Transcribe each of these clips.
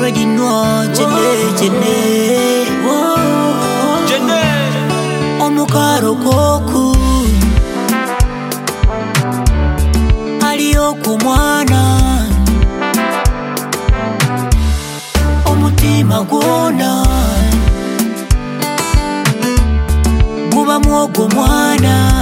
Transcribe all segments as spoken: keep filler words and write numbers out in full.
already know. Jene, jene, Jene. omukaro koku aliyo kumwana omutima gwona guba mwogo mwana.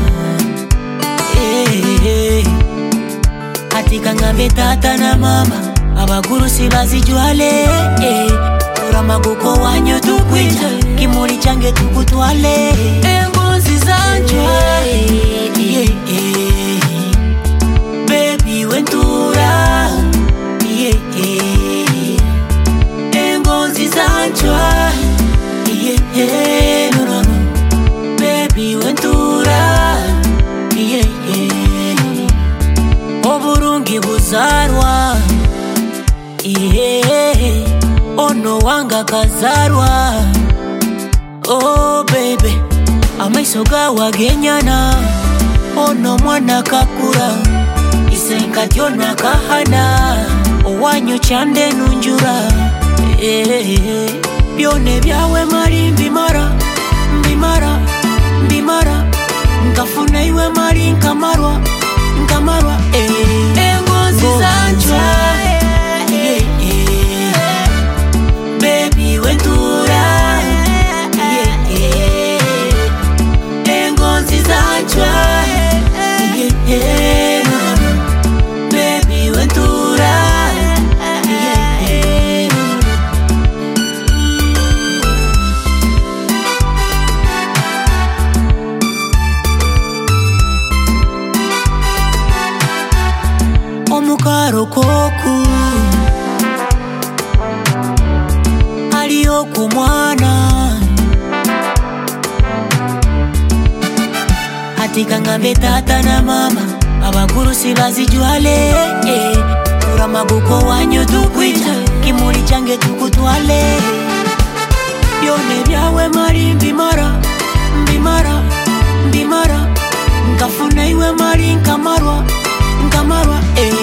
Hey, atika ngambe tata na mama abaguru sibazijwale. Hey, uramaguko wanyo tukwita kimuri change tukutwale. Engozi zanjwe yeah, yeah. Baby wentura yeah, yeah. Engozi zanjwe yeah, yeah. No, no, no. Baby wentura yeah, yeah. Oburungi buzarwa yeah. Ono wanga kazarwa. Oh baby, amaiso gawa genyana. Ono mwana kakura isenkati ono akahana. Owanyo chande nunjura yeah. Byone byawe mari mbimara mbimara mbimara nkafuna iwe mari nkamarwa nkamarwa eh. Engozi zanjwe yeah, yeah. Baby wentura yeah, yeah. Engozi zanjwe yeah, yeah. Baby wentura yeah, yeah. Omukaro koku aliyo kumwana atika ngambe tata na mama abaguru sibazijwale. Eh, uramaguko wanyo tukwita kimuri change tukutwale. Byone byawe mari mbimara mbimara mbimara nkafuna iwe mari nkamarwa nkamarwa eh.